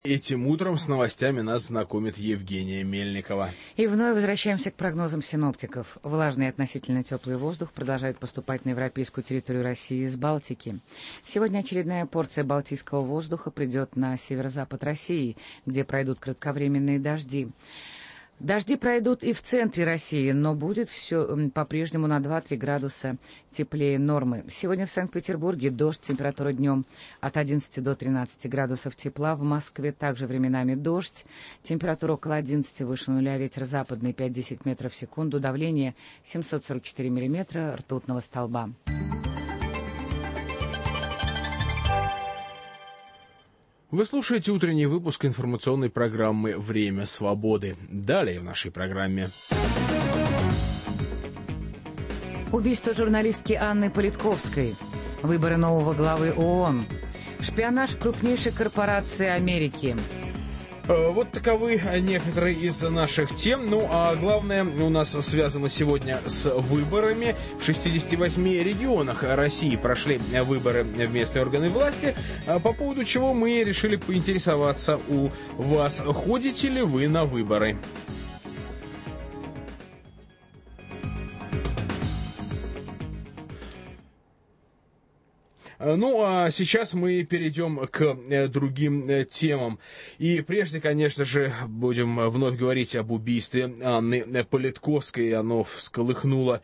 Этим утром с новостями нас знакомит Евгения Мельникова. И вновь возвращаемся к прогнозам синоптиков. Влажный и относительно теплый воздух продолжает поступать на европейскую территорию России из Балтики. Сегодня очередная порция балтийского воздуха придет на северо-запад России, где пройдут кратковременные дожди. Дожди пройдут и в центре России, но будет все по-прежнему на 2-3 градуса теплее нормы. Сегодня в Санкт-Петербурге дождь, температура днем от 11 до 13 градусов тепла. В Москве также временами дождь, температура около 11 выше нуля, ветер западный 5-10 метров в секунду, давление 744 миллиметра ртутного столба. Вы слушаете утренний выпуск информационной программы «Время свободы». Далее в нашей программе. Убийство журналистки Анны Политковской. Выборы нового главы ООН. Шпионаж крупнейшей корпорации Америки. Вот таковы некоторые из наших тем. Ну, а главное у нас связано сегодня с выборами. В 68 регионах России прошли выборы в местные органы власти, по поводу чего мы решили поинтересоваться у вас, ходите ли вы на выборы. Ну, а сейчас мы перейдем к другим темам. И прежде, конечно же, будем вновь говорить об убийстве Анны Политковской. Оно всколыхнуло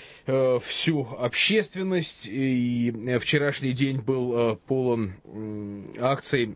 всю общественность. И вчерашний день был полон акций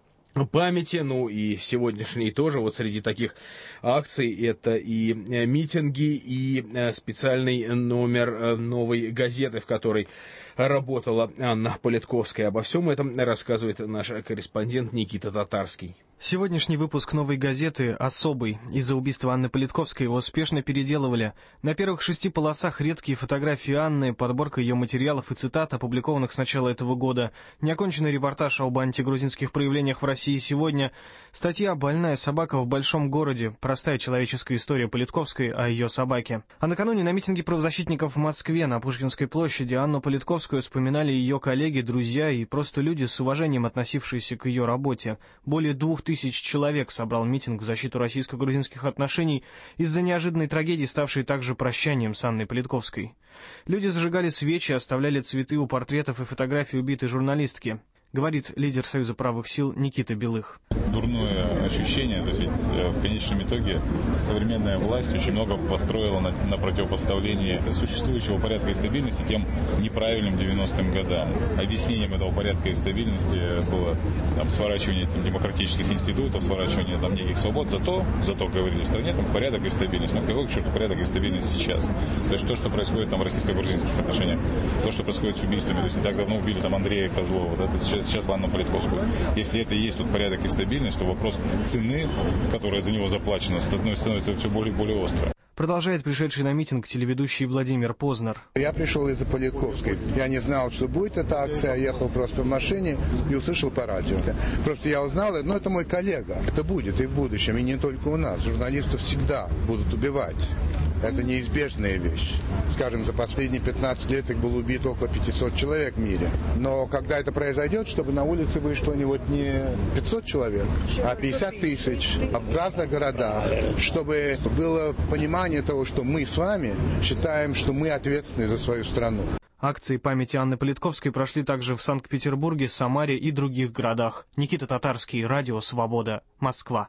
памяти, ну и сегодняшний тоже. Вот среди таких акций это и митинги, и специальный номер «Новой газеты», в которой работала Анна Политковская. Обо всем этом рассказывает наш корреспондент Никита Татарский. Сегодняшний выпуск «Новой газеты» особый. Из-за убийства Анны Политковской его успешно переделывали. На первых 6 полосах редкие фотографии Анны, подборка ее материалов и цитат, опубликованных с начала этого года, неоконченный репортаж об антигрузинских проявлениях в России сегодня, статья «Больная собака в большом городе», простая человеческая история Политковской о ее собаке. А накануне на митинге правозащитников в Москве на Пушкинской площади Анну Политковскую вспоминали ее коллеги, друзья и просто люди с уважением, относившиеся к ее работе. Более 2000 человек собрал митинг в защиту российско-грузинских отношений из-за неожиданной трагедии, ставшей также прощанием с Анной Политковской. Люди зажигали свечи, оставляли цветы у портретов и фотографий убитой журналистки. Говорит лидер Союза правых сил Никита Белых. Дурное ощущение, то есть в конечном итоге современная власть очень много построила на противопоставлении существующего порядка и стабильности тем неправильным 90-м годам. Объяснением этого порядка и стабильности было сворачивание демократических институтов, сворачивание неких свобод, зато говорили в стране порядок и стабильность. Но какой к черту порядок и стабильность сейчас? То есть то, что происходит в российско-грузинских отношениях, то, что происходит с убийствами, то есть не так давно убили Андрея Козлова, вот это сейчас Анну Политковскую. Если это и есть тут порядок и стабильность, то вопрос цены, которая за него заплачена, становится все более и более острым. Продолжает пришедший на митинг телеведущий Владимир Познер. Я пришел из-за Политковской. Я не знал, что будет эта акция. Я ехал просто в машине и услышал по радио. Просто я узнал, это мой коллега. Это будет и в будущем, и не только у нас. Журналистов всегда будут убивать. Это неизбежная вещь. Скажем, за последние 15 лет их было убито около 500 человек в мире. Но когда это произойдет, чтобы на улице вышло не 500 человек, а 50 тысяч в разных городах, чтобы было понимание того, что мы с вами считаем, что мы ответственны за свою страну. Акции памяти Анны Политковской прошли также в Санкт-Петербурге, Самаре и других городах. Никита Татарский, Радио Свобода, Москва.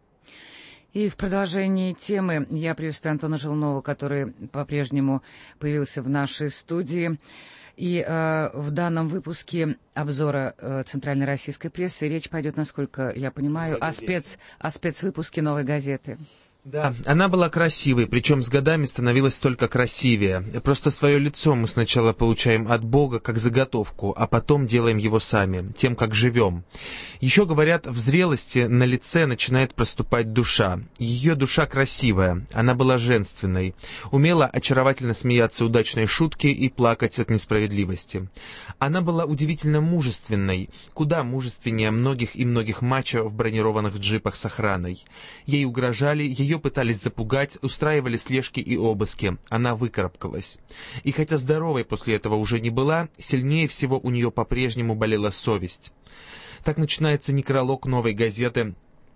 И в продолжении темы я приветствую Антона Желнова, который по-прежнему появился в нашей студии. И в данном выпуске обзора Центральной российской прессы речь пойдет, насколько я понимаю, о спецвыпуске «Новой газеты». Да, она была красивой, причем с годами становилась только красивее. Просто свое лицо мы сначала получаем от Бога как заготовку, а потом делаем его сами, тем, как живем. Еще говорят, в зрелости на лице начинает проступать душа. Ее душа красивая, она была женственной, умела очаровательно смеяться удачной шутки и плакать от несправедливости. Она была удивительно мужественной, куда мужественнее многих и многих мачо в бронированных джипах с охраной. Ей угрожали, ее пытались запугать, устраивали слежки и обыски. Она выкарабкалась. И хотя здоровой после этого уже не была, сильнее всего у нее по-прежнему болела совесть. Так начинается некролог «Новой газеты»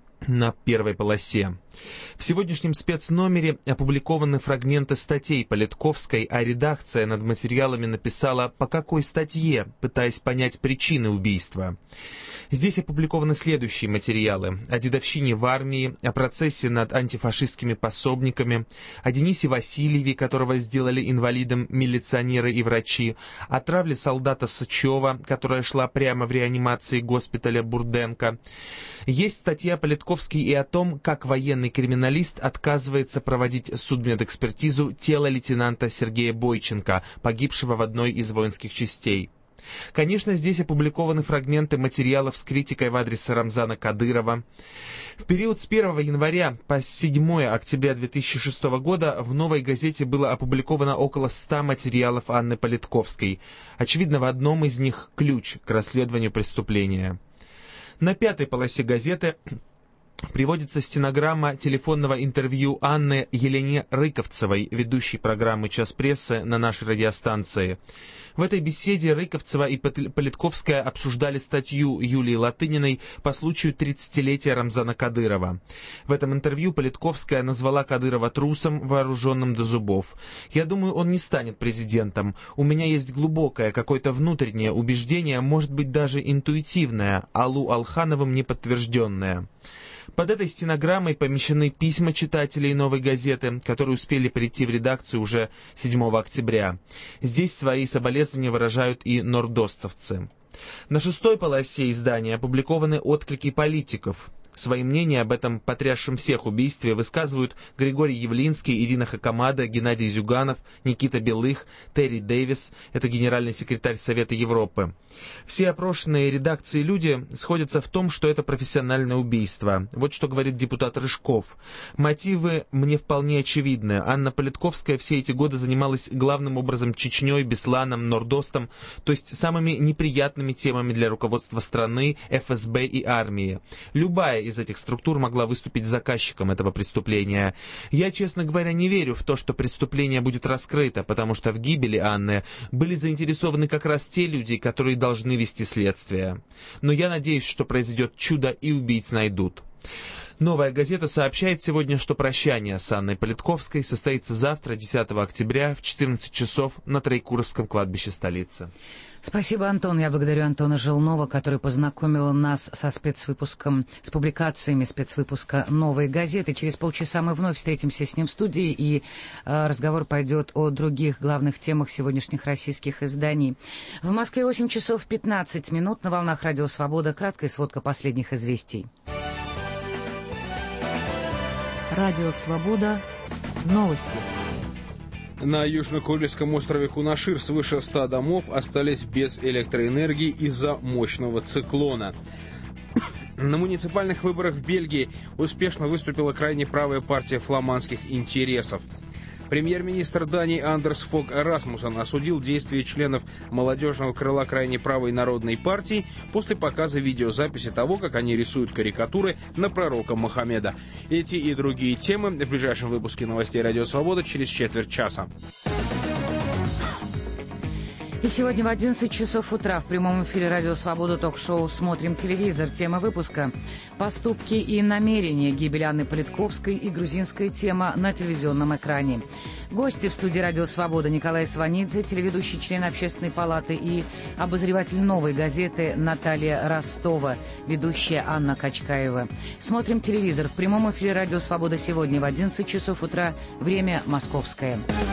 на первой полосе. В сегодняшнем спецномере опубликованы фрагменты статей Политковской, а редакция над материалами написала «По какой статье?», пытаясь понять причины убийства. Здесь опубликованы следующие материалы: о дедовщине в армии, о процессе над антифашистскими пособниками, о Денисе Васильеве, которого сделали инвалидом милиционеры и врачи, о травле солдата Сычева, которая шла прямо в реанимации госпиталя Бурденко. Есть статья Политковской и о том, как военный криминалист отказывается проводить судмедэкспертизу тела лейтенанта Сергея Бойченко, погибшего в одной из воинских частей. Конечно, здесь опубликованы фрагменты материалов с критикой в адрес Рамзана Кадырова. В период с 1 января по 7 октября 2006 года в «Новой газете» было опубликовано около 100 материалов Анны Политковской. Очевидно, в одном из них ключ к расследованию преступления. На пятой полосе газеты приводится стенограмма телефонного интервью Анны Елене Рыковцевой, ведущей программы «Час прессы» на нашей радиостанции. В этой беседе Рыковцева и Политковская обсуждали статью Юлии Латыниной по случаю 30-летия Рамзана Кадырова. В этом интервью Политковская назвала Кадырова трусом, вооруженным до зубов. «Я думаю, он не станет президентом. У меня есть глубокое, какое-то внутреннее убеждение, может быть даже интуитивное, Алу Алхановым неподтвержденное». Под этой стенограммой помещены письма читателей «Новой газеты», которые успели прийти в редакцию уже 7 октября. Здесь свои соболезнования выражают и нордостовцы. На шестой полосе издания опубликованы отклики политиков. Свои мнения об этом потрясшем всех убийстве высказывают Григорий Явлинский, Ирина Хакамада, Геннадий Зюганов, Никита Белых, Терри Дэвис, это генеральный секретарь Совета Европы. Все опрошенные редакции люди сходятся в том, что это профессиональное убийство. Вот что говорит депутат Рыжков. «Мотивы мне вполне очевидны. Анна Политковская все эти годы занималась главным образом Чечней, Бесланом, Нордостом, то есть самыми неприятными темами для руководства страны, ФСБ и армии. Любая из этих структур могла выступить заказчиком этого преступления. Я, честно говоря, не верю в то, что преступление будет раскрыто, потому что в гибели Анны были заинтересованы как раз те люди, которые должны вести следствие. Но я надеюсь, что произойдет чудо и убийц найдут». «Новая газета» сообщает сегодня, что прощание с Анной Политковской состоится завтра, 10 октября, в 14 часов на Троекуровском кладбище столицы. Спасибо, Антон. Я благодарю Антона Желнова, который познакомил нас со спецвыпуском, с публикациями спецвыпуска «Новой газеты». Через полчаса мы вновь встретимся с ним в студии, и разговор пойдет о других главных темах сегодняшних российских изданий. В Москве 8 часов 15 минут. На волнах Радио Свобода. Краткая сводка последних известий. Радио Свобода. Новости. На Южно-Курильском острове Кунашир свыше 100 домов остались без электроэнергии из-за мощного циклона. На муниципальных выборах в Бельгии успешно выступила крайне правая партия фламандских интересов. Премьер-министр Дании Андерс Фог Расмуссен осудил действия членов молодежного крыла крайне правой народной партии после показа видеозаписи того, как они рисуют карикатуры на пророка Мухаммеда. Эти и другие темы в ближайшем выпуске новостей «Радио Свобода» через четверть часа. И сегодня в 11 часов утра в прямом эфире «Радио Свобода» ток-шоу «Смотрим телевизор». Тема выпуска «Поступки и намерения. Гибель Анны Политковской и грузинская тема на телевизионном экране». Гости в студии «Радио Свобода» Николай Сванидзе, телеведущий, член Общественной палаты, и обозреватель «Новой газеты» Наталья Ростова, ведущая Анна Качкаева. «Смотрим телевизор» в прямом эфире «Радио Свобода» сегодня в 11 часов утра, время московское.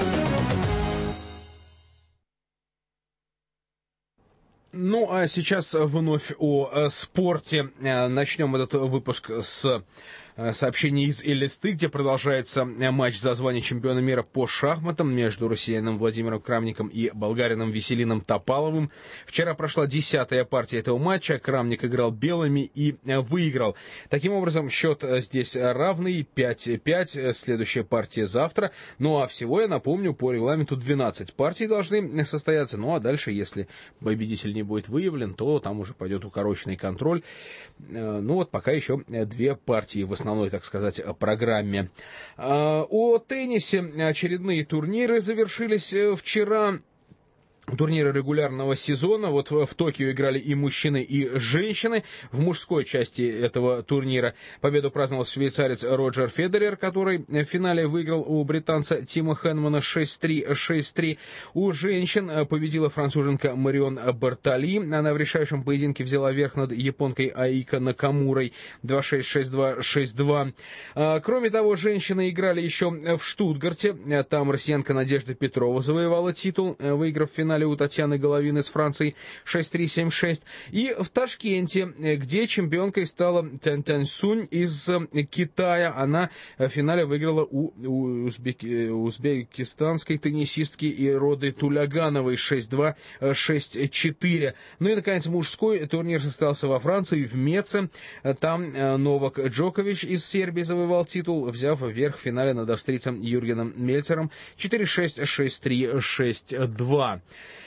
Ну, а сейчас вновь о спорте. Начнем этот выпуск с сообщение из Элисты, где продолжается матч за звание чемпиона мира по шахматам между россиянином Владимиром Крамником и болгарином Веселином Топаловым. Вчера прошла 10-я партия этого матча. Крамник играл белыми и выиграл. Таким образом, счет здесь равный, 5-5. Следующая партия завтра. Ну а всего, я напомню, по регламенту 12 партий должны состояться. Ну а дальше, если победитель не будет выявлен, то там уже пойдет укороченный контроль. Ну вот пока еще 2 партии в основной, так сказать, программе. О теннисе. Очередные турниры завершились вчера. турнира регулярного сезона. Вот в Токио играли и мужчины, и женщины. В мужской части этого турнира победу праздновал швейцарец Роджер Федерер, который в финале выиграл у британца Тима Хэнмана 6-3, 6-3. У женщин победила француженка Марион Бартали. Она в решающем поединке взяла верх над японкой Аика Накамурой 2-6, 6-2, 6-2. Кроме того, женщины играли еще в Штутгарте. Там россиянка Надежда Петрова завоевала титул, выиграв в финале у Татьяны Головин из Франции 6-3, 7-6. И в Ташкенте, где чемпионкой стала Тянь Сунь из Китая. Она в финале выиграла у узбекистанской теннисистки Ироды Тулягановой 6-2, 6-4. Ну и, наконец, мужской турнир состоялся во Франции, в Меце. Там Новак Джокович из Сербии завоевал титул, взяв верх в финале над австрийцем Юргеном Мельцером 4-6, 6-3, 6-2.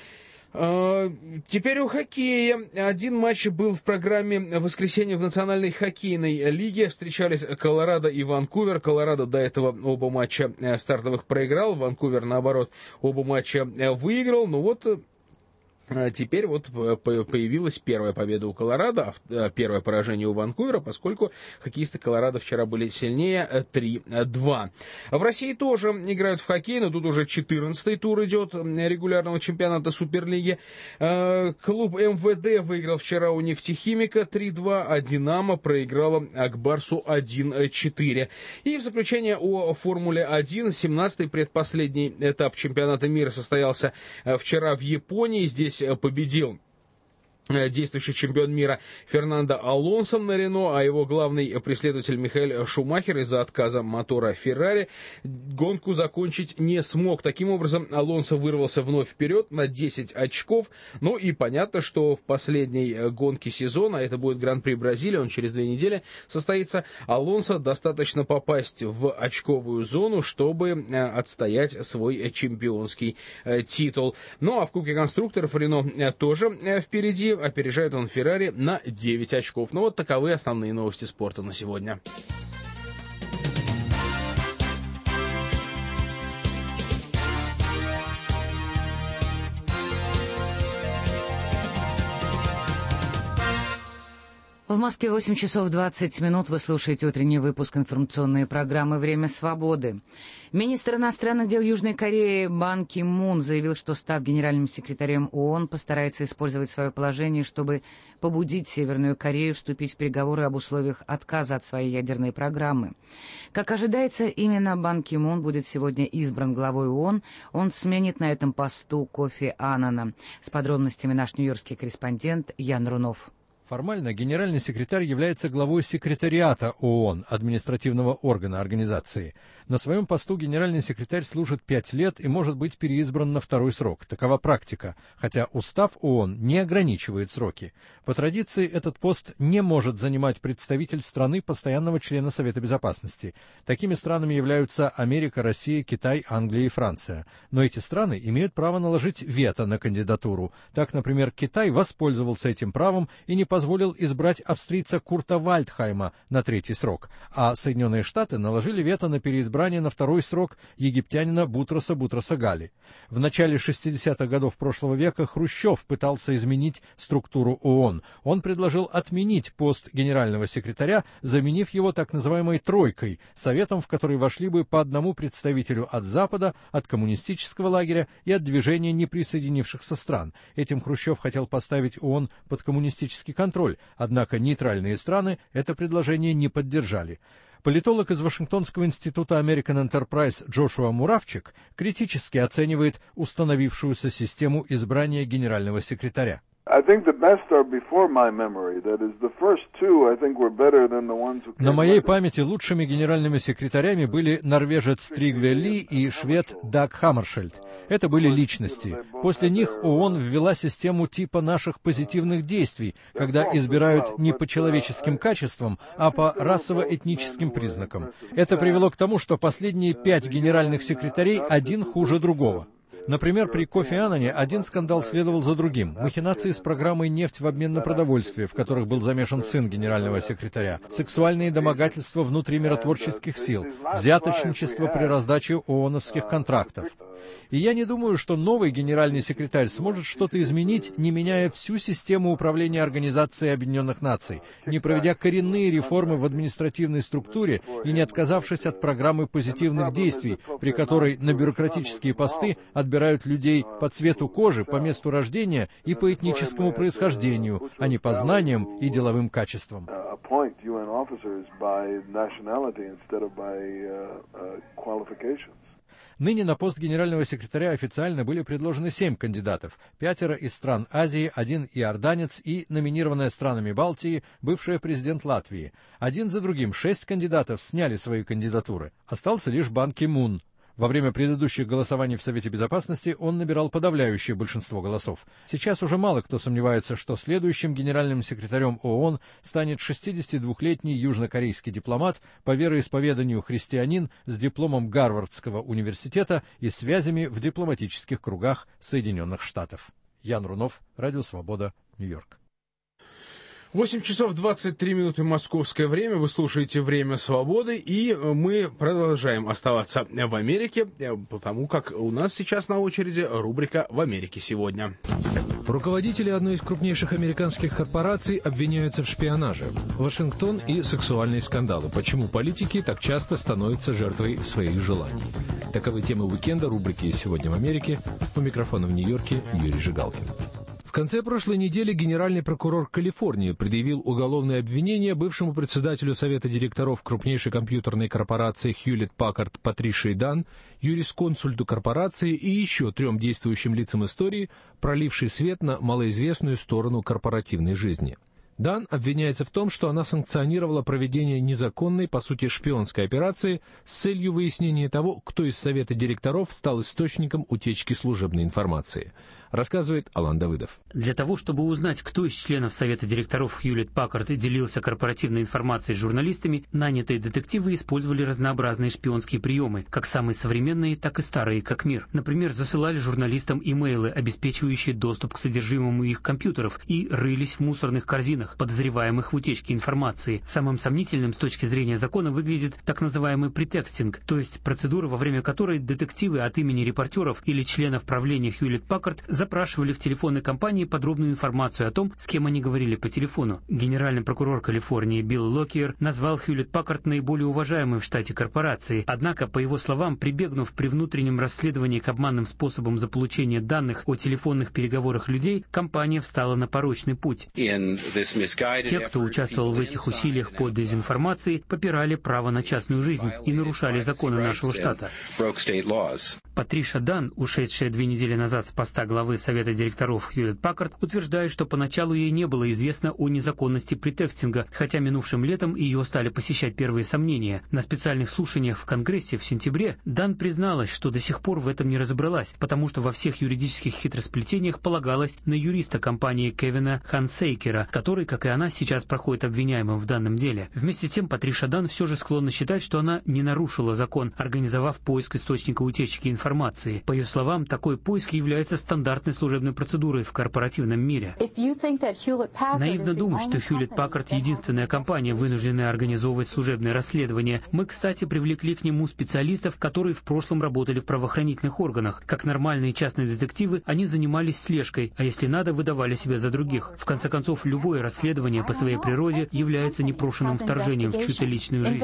Теперь у хоккея. Один матч был в программе в воскресенье в Национальной хоккейной лиге. Встречались Колорадо и Ванкувер. Колорадо до этого оба матча стартовых проиграл. Ванкувер, наоборот, оба матча выиграл. Ну вот... Теперь вот появилась первая победа у Колорадо, первое поражение у Ванкувера, поскольку хоккеисты Колорадо вчера были сильнее 3-2. В России тоже играют в хоккей, но тут уже 14-й тур идет регулярного чемпионата Суперлиги. Клуб МВД выиграл вчера у Нефтехимика 3-2, а Динамо проиграла Акбарсу 1-4. И в заключение о Формуле-1. 17-й предпоследний этап чемпионата мира состоялся вчера в Японии. Здесь победил действующий чемпион мира Фернандо Алонсо на Рено, а его главный преследователь Михаэль Шумахер из-за отказа мотора Феррари гонку закончить не смог. Таким образом, Алонсо вырвался вновь вперед на 10 очков. Ну и понятно, что в последней гонке сезона, это будет Гран-при Бразилии, он через 2 недели состоится, Алонсо достаточно попасть в очковую зону, чтобы отстоять свой чемпионский титул. Ну а в Кубке конструкторов Рено тоже впереди. Опережает он Феррари на 9 очков. Ну вот таковы основные новости спорта на сегодня. В Москве 8 часов 20 минут. Вы слушаете утренний выпуск информационной программы «Время свободы». Министр иностранных дел Южной Кореи Бан Ки Мун заявил, что, став генеральным секретарем ООН, постарается использовать свое положение, чтобы побудить Северную Корею вступить в переговоры об условиях отказа от своей ядерной программы. Как ожидается, именно Бан Ки Мун будет сегодня избран главой ООН. Он сменит на этом посту Кофи Аннана. С подробностями наш нью-йоркский корреспондент Ян Рунов. Формально генеральный секретарь является главой секретариата ООН, административного органа организации. На своем посту генеральный секретарь служит 5 лет и может быть переизбран на второй срок. Такова практика, хотя устав ООН не ограничивает сроки. По традиции этот пост не может занимать представитель страны, постоянного члена Совета Безопасности. Такими странами являются Америка, Россия, Китай, Англия и Франция. Но эти страны имеют право наложить вето на кандидатуру. Так, например, Китай воспользовался этим правом и не позволил избрать австрийца Курта Вальдхайма на 3-й срок, а Соединенные Штаты наложили вето на переизбрание на 2-й срок египтянина Бутроса Гали. В начале 60-х годов прошлого века Хрущев пытался изменить структуру ООН. Он предложил отменить пост генерального секретаря, заменив его так называемой «тройкой», советом, в который вошли бы по одному представителю от Запада, от коммунистического лагеря и от движения неприсоединившихся стран. Этим Хрущев хотел поставить ООН под коммунистический контроль, однако нейтральные страны это предложение не поддержали. Политолог из Вашингтонского института American Enterprise Джошуа Муравчик критически оценивает установившуюся систему избрания генерального секретаря. На моей памяти лучшими генеральными секретарями были норвежец Тригве Ли и швед Даг Хаммершельд. Это были личности. После них ООН ввела систему типа наших позитивных действий, когда избирают не по человеческим качествам, а по расово-этническим признакам. Это привело к тому, что последние 5 генеральных секретарей один хуже другого. Например, при Кофи Аннане один скандал следовал за другим. Махинации с программой «Нефть в обмен на продовольствие», в которых был замешан сын генерального секретаря, сексуальные домогательства внутри миротворческих сил, взяточничество при раздаче ООНовских контрактов. И я не думаю, что новый генеральный секретарь сможет что-то изменить, не меняя всю систему управления Организацией Объединенных Наций, не проведя коренные реформы в административной структуре и не отказавшись от программы позитивных действий, при которой на бюрократические посты отбирают людей по цвету кожи, по месту рождения и по этническому происхождению, а не по знаниям и деловым качествам. Ныне на пост генерального секретаря официально были предложены 7 кандидатов, 5 из стран Азии, 1 иорданец и номинированная странами Балтии бывшая президент Латвии. Один за другим 6 кандидатов сняли свои кандидатуры. Остался лишь Бан Ки Мун. Во время предыдущих голосований в Совете Безопасности он набирал подавляющее большинство голосов. Сейчас уже мало кто сомневается, что следующим генеральным секретарем ООН станет 62-летний южнокорейский дипломат, по вероисповеданию христианин с дипломом Гарвардского университета и связями в дипломатических кругах Соединенных Штатов. Ян Рунов, Радио Свобода, Нью-Йорк. 8 часов 23 минуты московское время. Вы слушаете «Время свободы», и мы продолжаем оставаться в Америке, потому как у нас сейчас на очереди рубрика «В Америке сегодня». Руководители одной из крупнейших американских корпораций обвиняются в шпионаже. Вашингтон и сексуальные скандалы. Почему политики так часто становятся жертвой своих желаний? Таковы темы уикенда рубрики «Сегодня в Америке». У микрофона в Нью-Йорке Юрий Жигалкин. В конце прошлой недели генеральный прокурор Калифорнии предъявил уголовное обвинение бывшему председателю Совета директоров крупнейшей компьютерной корпорации Hewlett-Packard Патришии Дан, юрисконсульту корпорации и еще 3 действующим лицам истории, пролившей свет на малоизвестную сторону корпоративной жизни. Дан обвиняется в том, что она санкционировала проведение незаконной, по сути, шпионской операции с целью выяснения того, кто из Совета директоров стал источником утечки служебной информации. Рассказывает Алан Давыдов. Для того, чтобы узнать, кто из членов Совета директоров Hewlett-Packard делился корпоративной информацией с журналистами, нанятые детективы использовали разнообразные шпионские приемы, как самые современные, так и старые, как мир. Например, засылали журналистам имейлы, обеспечивающие доступ к содержимому их компьютеров, и рылись в мусорных корзинах, подозреваемых в утечке информации. Самым сомнительным с точки зрения закона выглядит так называемый претекстинг, то есть процедура, во время которой детективы от имени репортеров или членов правления Hewlett-Packard запрашивали в телефонной компании подробную информацию о том, с кем они говорили по телефону. Генеральный прокурор Калифорнии Билл Локиер назвал Hewlett-Packard наиболее уважаемой в штате корпорацией. Однако, по его словам, прибегнув при внутреннем расследовании к обманным способам заполучения данных о телефонных переговорах людей, компания встала на порочный путь. Те, кто участвовал в этих усилиях по дезинформации, попирали право на частную жизнь и нарушали законы нашего штата. Патриша Дан, ушедшая 2 недели назад с поста главы Совета директоров Hewlett-Packard, утверждает, что поначалу ей не было известно о незаконности претекстинга, хотя минувшим летом ее стали посещать первые сомнения. На специальных слушаниях в Конгрессе в сентябре Дан призналась, что до сих пор в этом не разобралась, потому что во всех юридических хитросплетениях полагалась на юриста компании Кевина Хансейкера, который, как и она, сейчас проходит обвиняемым в данном деле. Вместе с тем, Патриша Дан все же склонна считать, что она не нарушила закон, организовав поиск источника утечки информации. По ее словам, такой поиск является стандартной служебной процедурой в корпоративном мире. Наивно думать, что Hewlett-Packard — единственная компания, вынужденная организовывать служебное расследование. Мы, кстати, привлекли к нему специалистов, которые в прошлом работали в правоохранительных органах. Как нормальные частные детективы, они занимались слежкой, а если надо, выдавали себя за других. В конце концов, любое расследование по своей природе является непрошенным вторжением в чью-то личную жизнь.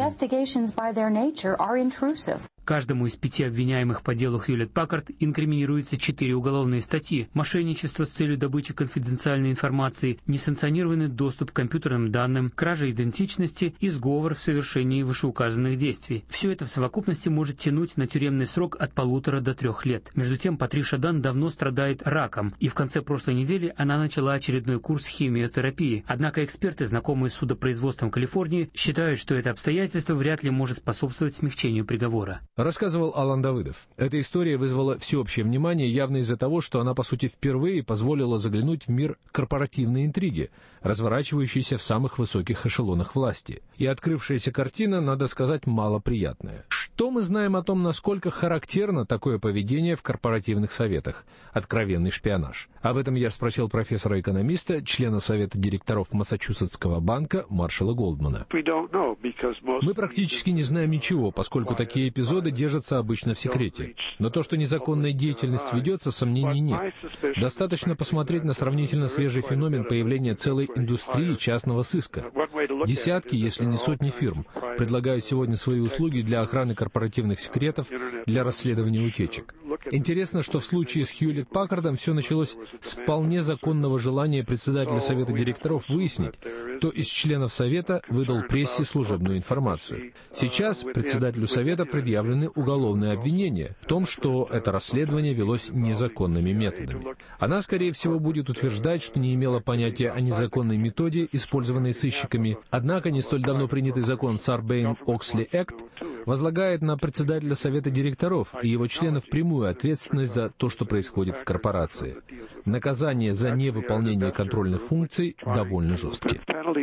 Каждому из 5 обвиняемых по делу Hewlett-Packard инкриминируется 4 уголовные статьи: мошенничество с целью добычи конфиденциальной информации, несанкционированный доступ к компьютерным данным, кража идентичности и сговор в совершении вышеуказанных действий. Все это в совокупности может тянуть на тюремный срок от 1,5 до 3 лет. Между тем, Патриша Дан давно страдает раком, и в конце прошлой недели она начала очередной курс химиотерапии. Однако эксперты, знакомые с судопроизводством Калифорнии, считают, что это обстоятельство вряд ли может способствовать смягчению приговора. Рассказывал Алан Давыдов. Эта история вызвала всеобщее внимание явно из-за того, что она, по сути, впервые позволила заглянуть в мир корпоративной интриги, разворачивающейся в самых высоких эшелонах власти. И открывшаяся картина, надо сказать, малоприятная. Что мы знаем о том, насколько характерно такое поведение в корпоративных советах? Откровенный шпионаж. Об этом я спросил профессора-экономиста, члена совета директоров Массачусетского банка Маршалла Голдмана. Мы практически не знаем ничего, поскольку такие эпизоды держатся обычно в секрете. Но то, что незаконная деятельность ведется, сомнений нет. Достаточно посмотреть на сравнительно свежий феномен появления целой индустрии частного сыска. Десятки, если не сотни фирм предлагают сегодня свои услуги для охраны корпоративных секретов, для расследования утечек. Интересно, что в случае с Хьюлетт-Паккардом все началось с вполне законного желания председателя совета директоров выяснить, кто из членов совета выдал прессе служебную информацию. Сейчас председателю совета предъявлены уголовные обвинения в том, что это расследование велось незаконными методами. Она, скорее всего, будет утверждать, что не имела понятия о незаконной методе, использованной сыщиками, однако не столь давно принятый закон Сарбейн-Оксли Экт возлагает на председателя совета директоров и его членов прямую ответственность за то, что происходит в корпорации. Наказания за невыполнение контрольных функций довольно жесткие.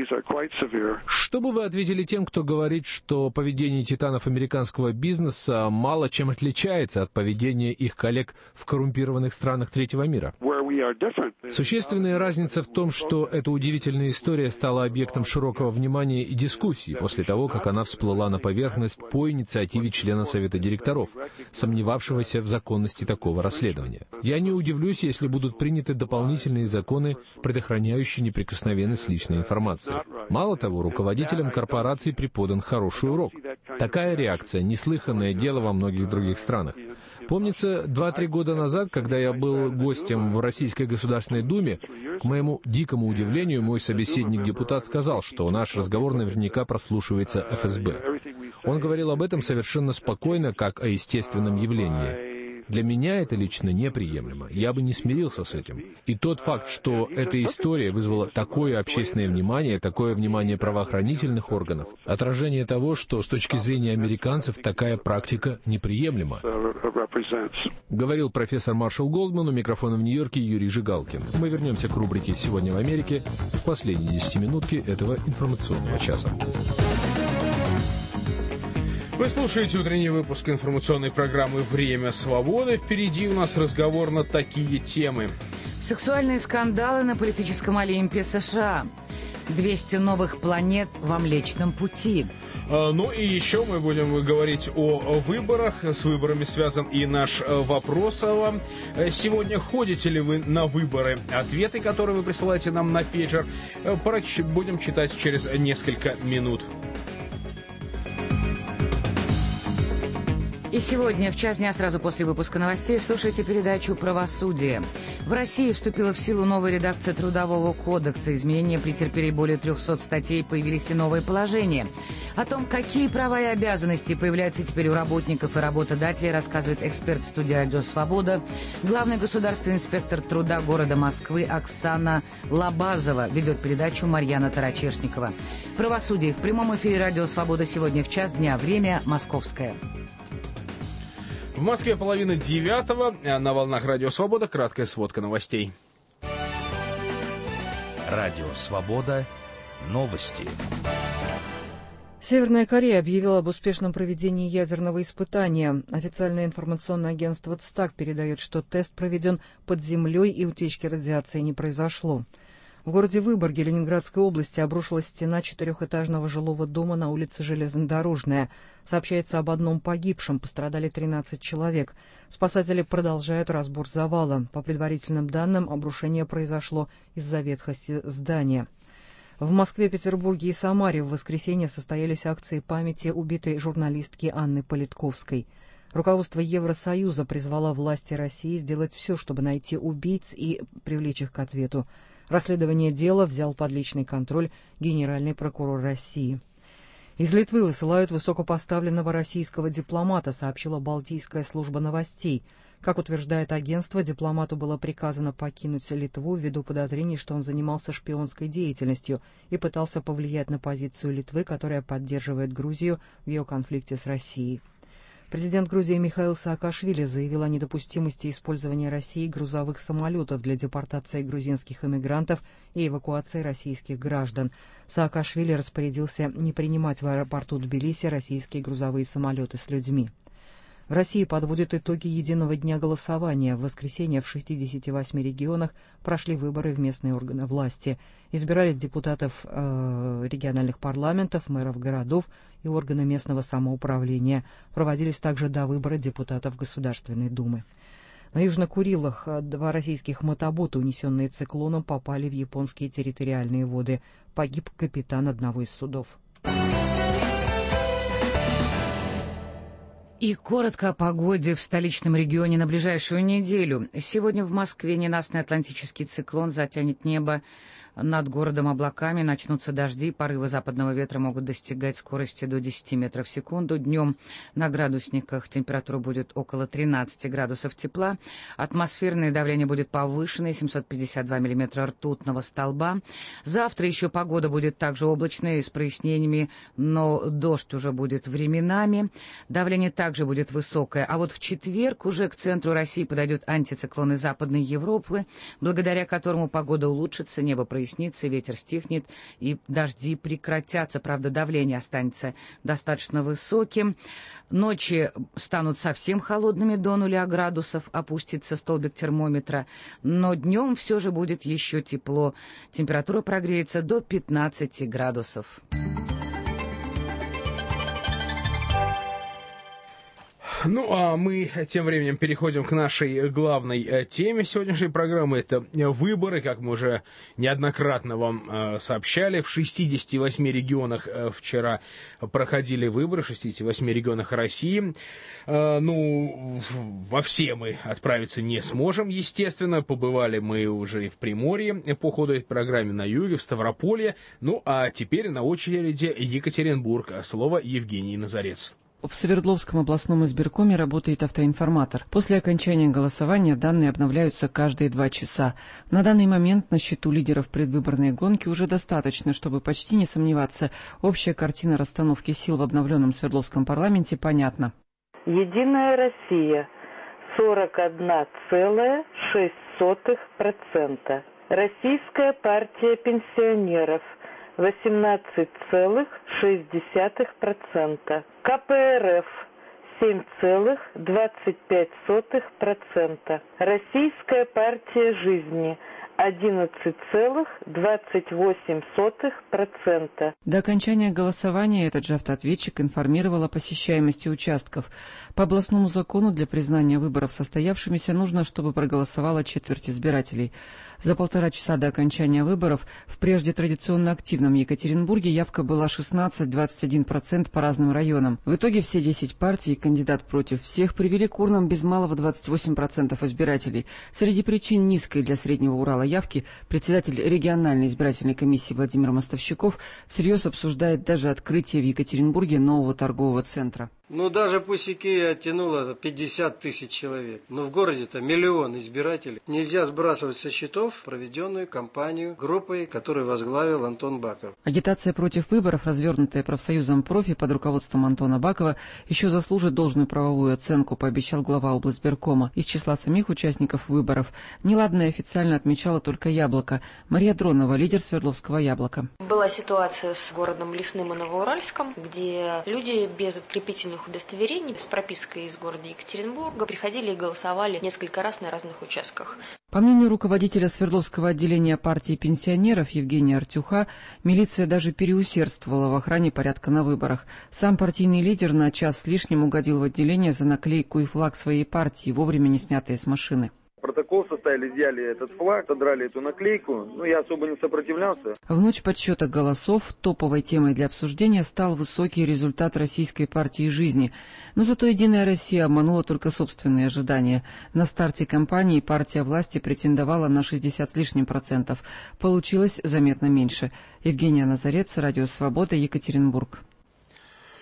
Что бы вы ответили тем, кто говорит, что поведение титанов американского бизнеса мало чем отличается от поведения их коллег в коррумпированных странах третьего мира? Существенная разница в том, что эта удивительная история стала объектом широкого внимания и дискуссий после того, как она всплыла на поверхность по инициативе члена совета директоров, сомневавшегося в законности такого расследования. Я не удивлюсь, если будут приняты дополнительные законы, предохраняющие неприкосновенность личной информации. Мало того, руководителям корпораций преподан хороший урок. Такая реакция — неслыханное дело во многих других странах. Помнится, 2-3 года назад, когда я был гостем в Российской Государственной Думе, к моему дикому удивлению, мой собеседник-депутат сказал, что наш разговор наверняка прослушивается ФСБ. Он говорил об этом совершенно спокойно, как о естественном явлении. Для меня это лично неприемлемо. Я бы не смирился с этим. И тот факт, что эта история вызвала такое общественное внимание, такое внимание правоохранительных органов, отражение того, что с точки зрения американцев такая практика неприемлема. Говорил профессор Маршалл Голдман, у микрофона в Нью-Йорке Юрий Жигалкин. Мы вернемся к рубрике «Сегодня в Америке» в последние 10 минутки этого информационного часа. Вы слушаете утренний выпуск информационной программы «Время свободы». Впереди у нас разговор на такие темы. Сексуальные скандалы на политическом Олимпе США. 200 новых планет во Млечном Пути. Ну и еще мы будем говорить о выборах. С выборами связан и наш вопрос вам. Сегодня ходите ли вы на выборы? Ответы, которые вы присылаете нам на пейджер, будем читать через несколько минут. И сегодня, в час дня, сразу после выпуска новостей, слушайте передачу «Правосудие». В России вступила в силу новая редакция Трудового кодекса. Изменения претерпели более 300 статей, появились и новые положения. О том, какие права и обязанности появляются теперь у работников и работодателей, рассказывает эксперт студии «Радио Свобода», главный государственный инспектор труда города Москвы Оксана Лабазова. Ведет передачу Марьяна Тарачешникова. «Правосудие» в прямом эфире «Радио Свобода» сегодня в час дня. Время московское. В Москве 8:30, на волнах Радио Свобода краткая сводка новостей. Радио Свобода. Новости. Северная Корея объявила об успешном проведении ядерного испытания. Официальное информационное агентство ЦТАК передает, что тест проведен под землей и утечки радиации не произошло. В городе Выборге Ленинградской области обрушилась стена 4-этажного жилого дома на улице Железнодорожная. Сообщается об одном погибшем, пострадали 13 человек. Спасатели продолжают разбор завала. По предварительным данным, обрушение произошло из-за ветхости здания. В Москве, Петербурге и Самаре в воскресенье состоялись акции памяти убитой журналистки Анны Политковской. Руководство Евросоюза призвало власти России сделать все, чтобы найти убийц и привлечь их к ответу. Расследование дела взял под личный контроль генеральный прокурор России. Из Литвы высылают высокопоставленного российского дипломата, сообщила Балтийская служба новостей. Как утверждает агентство, дипломату было приказано покинуть Литву ввиду подозрений, что он занимался шпионской деятельностью и пытался повлиять на позицию Литвы, которая поддерживает Грузию в ее конфликте с Россией. Президент Грузии Михаил Саакашвили заявил о недопустимости использования Россией грузовых самолетов для депортации грузинских эмигрантов и эвакуации российских граждан. Саакашвили распорядился не принимать в аэропорту Тбилиси российские грузовые самолеты с людьми. В России подводят итоги единого дня голосования. В воскресенье в 68 регионах прошли выборы в местные органы власти. Избирали депутатов региональных парламентов, мэров городов и органы местного самоуправления. Проводились также довыборы депутатов Государственной Думы. На Южных Курилах 2 российских мотобота, унесенные циклоном, попали в японские территориальные воды. Погиб капитан одного из судов. И коротко о погоде в столичном регионе на ближайшую неделю. Сегодня в Москве ненастный атлантический циклон затянет небо над городом облаками, начнутся дожди, порывы западного ветра могут достигать скорости до 10 метров в секунду. Днем на градусниках температура будет около 13 градусов тепла. Атмосферное давление будет повышенное, 752 миллиметра ртутного столба. Завтра еще погода будет также облачной, с прояснениями, но дождь уже будет временами. Давление также будет высокое. А вот в четверг уже к центру России подойдут антициклоны Западной Европы, благодаря которому погода улучшится, небо прояснится, ветер стихнет и дожди прекратятся. Правда, давление останется достаточно высоким. Ночи станут совсем холодными, до 0 градусов опустится столбик термометра. Но днем все же будет еще тепло. Температура прогреется до 15 градусов. Ну, а мы тем временем переходим к нашей главной теме сегодняшней программы. Это выборы, как мы уже неоднократно вам сообщали. В 68 регионах вчера проходили выборы, в 68 регионах России. Ну, во все мы отправиться не сможем, естественно. Побывали мы уже и в Приморье по ходу этой программы, на юге, в Ставрополье. Ну, а теперь на очереди Екатеринбург. Слово Евгений Назарец. В Свердловском областном избиркоме работает автоинформатор. После окончания голосования данные обновляются каждые 2 часа. На данный момент на счету лидеров предвыборной гонки уже достаточно, чтобы почти не сомневаться. Общая картина расстановки сил в обновленном Свердловском парламенте понятна. Единая Россия 41,6%. Российская партия пенсионеров 18,6%. КПРФ 7,25%. Российская партия жизни 11,28%. До окончания голосования этот же автоответчик информировал о посещаемости участков. По областному закону для признания выборов состоявшимися нужно, чтобы проголосовала четверть избирателей. За 1,5 часа до окончания выборов в прежде традиционно активном Екатеринбурге явка была 16-21% по разным районам. В итоге все 10 партий и кандидат против всех привели к урнам без малого 28% избирателей. Среди причин низкой для Среднего Урала явки председатель региональной избирательной комиссии Владимир Мостовщиков всерьез обсуждает даже открытие в Екатеринбурге нового торгового центра. Ну, даже пусяки оттянуло 50 тысяч человек. Но в городе-то 1 миллион избирателей. Нельзя сбрасывать со счетов проведенную кампанию группой, которую возглавил Антон Баков. Агитация против выборов, развернутая профсоюзом «Профи» под руководством Антона Бакова, еще заслужит должную правовую оценку, пообещал глава облсбиркома. Из числа самих участников выборов неладное официально отмечала только «Яблоко». Мария Дронова, лидер Свердловского «Яблока». Была ситуация с городом Лесным и Новоуральском, где люди без открепительных удостоверений с пропиской из города Екатеринбурга приходили и голосовали несколько раз на разных участках. По мнению руководителя Свердловского отделения партии пенсионеров Евгения Артюха, милиция даже переусердствовала в охране порядка на выборах. Сам партийный лидер на час с лишним угодил в отделение за наклейку и флаг своей партии, вовремя не снятые с машины. Протокол составили, взяли этот флаг, содрали эту наклейку, я особо не сопротивлялся. В ночь подсчета голосов топовой темой для обсуждения стал высокий результат Российской партии жизни. Но зато «Единая Россия» обманула только собственные ожидания. На старте кампании партия власти претендовала на 60 с лишним %. Получилось заметно меньше. Евгения Назарец, Радио Свобода, Екатеринбург.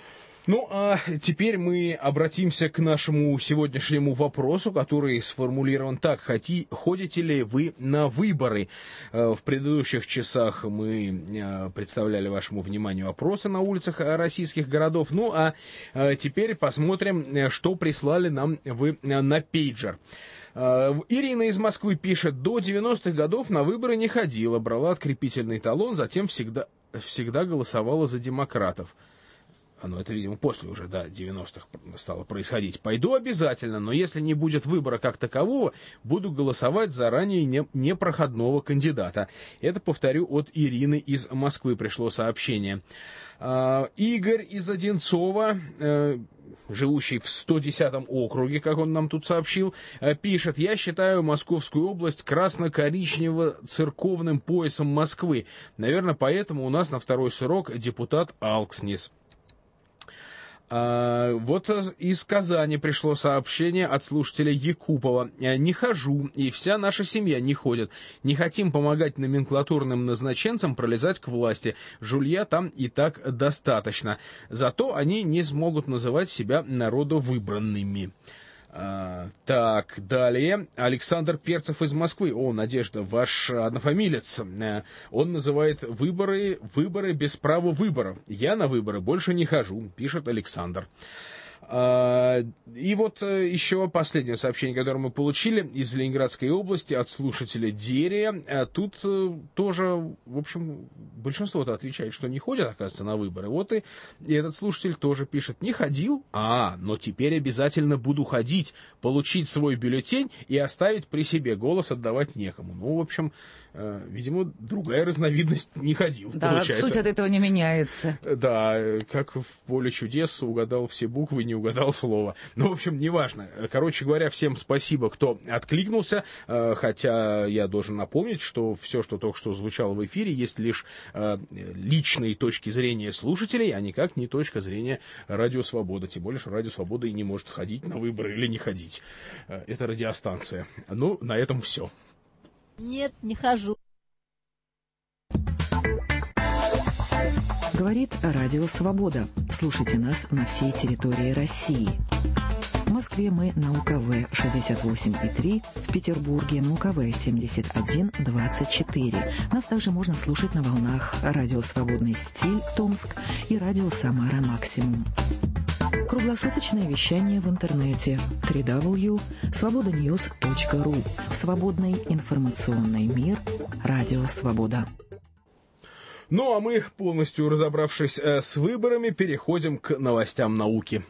Ну, а теперь мы обратимся к нашему сегодняшнему вопросу, который сформулирован так. Ходите ли вы на выборы? В предыдущих часах мы представляли вашему вниманию опросы на улицах российских городов. Ну, а теперь посмотрим, что прислали нам вы на пейджер. Ирина из Москвы пишет: до 90-х годов на выборы не ходила, брала открепительный талон, затем всегда голосовала за демократов. Это, видимо, после уже, 90-х стало происходить. Пойду обязательно, но если не будет выбора как такового, буду голосовать за ранее непроходного кандидата. Это, повторю, от Ирины из Москвы пришло сообщение. Игорь из Одинцова, живущий в 110-м округе, как он нам тут сообщил, пишет: я считаю Московскую область красно-коричнево-церковным поясом Москвы. Наверное, поэтому у нас на второй срок депутат Алкснис. Вот из Казани пришло сообщение от слушателя Якупова. Не хожу, и вся наша семья не ходит. Не хотим помогать номенклатурным назначенцам пролезать к власти. Жулья там и так достаточно. Зато они не смогут называть себя народовыбранными. Так, далее. Александр Перцев из Москвы. Надежда, ваш однофамилец. Он называет выборы без права выбора. Я на выборы больше не хожу, пишет Александр. И вот еще последнее сообщение, которое мы получили из Ленинградской области от слушателя Дерия. Тут тоже, в общем, большинство-то отвечает, что не ходят, оказывается, на выборы. Вот и этот слушатель тоже пишет: не ходил, но теперь обязательно буду ходить, получить свой бюллетень и оставить при себе, голос отдавать некому. В общем, видимо, другая разновидность не ходил. Да, получается. Суть от этого не меняется. Да, как в поле чудес, угадал все буквы, не угадал слово. В общем, неважно. Короче говоря, всем спасибо, кто откликнулся, хотя я должен напомнить, что все, что только что звучало в эфире, есть лишь личные точки зрения слушателей, а никак не точка зрения Радио Свобода. Тем более, что Радио Свобода и не может ходить на выборы или не ходить. Это радиостанция. На этом все. Нет, не хожу. Говорит Радио Свобода. Слушайте нас на всей территории России. В Москве мы на УКВ 68,3, в Петербурге на УКВ 71,24. Нас также можно слушать на волнах Радио Свободный Стиль Томск и Радио Самара Максимум. Круглосуточное вещание в интернете www.svobodanews.ru. Свободный информационный мир. Радио Свобода. А мы, полностью разобравшись с выборами, переходим к новостям науки.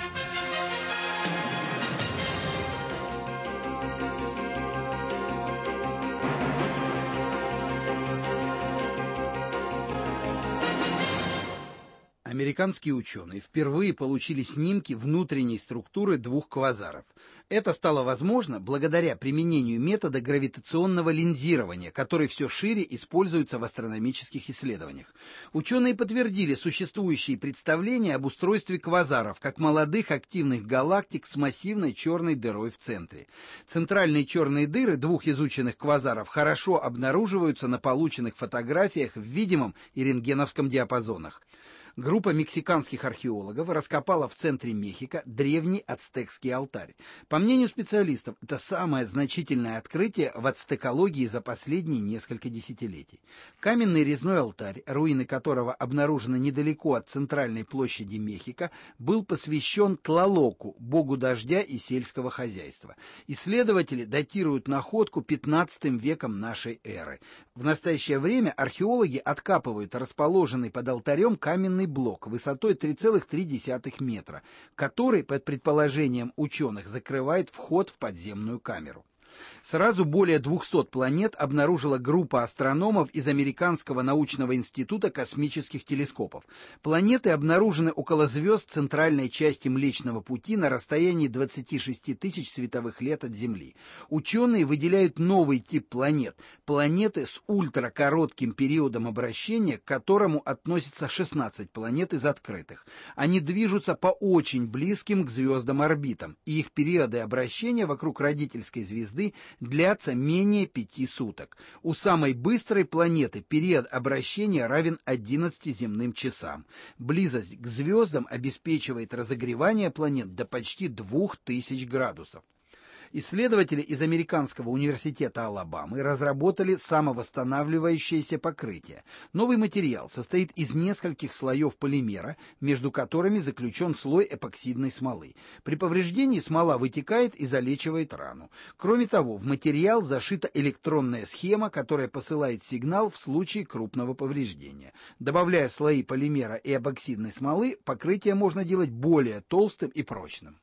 Американские ученые впервые получили снимки внутренней структуры двух квазаров. Это стало возможно благодаря применению метода гравитационного линзирования, который все шире используется в астрономических исследованиях. Ученые подтвердили существующие представления об устройстве квазаров, как молодых активных галактик с массивной черной дырой в центре. Центральные черные дыры двух изученных квазаров хорошо обнаруживаются на полученных фотографиях в видимом и рентгеновском диапазонах. Группа мексиканских археологов раскопала в центре Мехико древний ацтекский алтарь. По мнению специалистов, это самое значительное открытие в ацтекологии за последние несколько десятилетий. Каменный резной алтарь, руины которого обнаружены недалеко от центральной площади Мехико, был посвящен Тлалоку, богу дождя и сельского хозяйства. Исследователи датируют находку 15 веком нашей эры. В настоящее время археологи откапывают расположенный под алтарем каменный блок высотой 3,3 метра, который, под предположением ученых, закрывает вход в подземную камеру. Сразу более 200 планет обнаружила группа астрономов из Американского научного института космических телескопов. Планеты обнаружены около звезд центральной части Млечного Пути на расстоянии 26 тысяч световых лет от Земли. Ученые выделяют новый тип планет – планеты с ультракоротким периодом обращения, к которому относятся 16 планет из открытых. Они движутся по очень близким к звездам орбитам, и их периоды обращения вокруг родительской звезды Земли длятся менее 5 суток. У самой быстрой планеты период обращения равен 11 земным часам. Близость к звездам обеспечивает разогревание планет до почти 2000 градусов. Исследователи из Американского университета Алабамы разработали самовосстанавливающееся покрытие. Новый материал состоит из нескольких слоев полимера, между которыми заключен слой эпоксидной смолы. При повреждении смола вытекает и залечивает рану. Кроме того, в материал зашита электронная схема, которая посылает сигнал в случае крупного повреждения. Добавляя слои полимера и эпоксидной смолы, покрытие можно делать более толстым и прочным.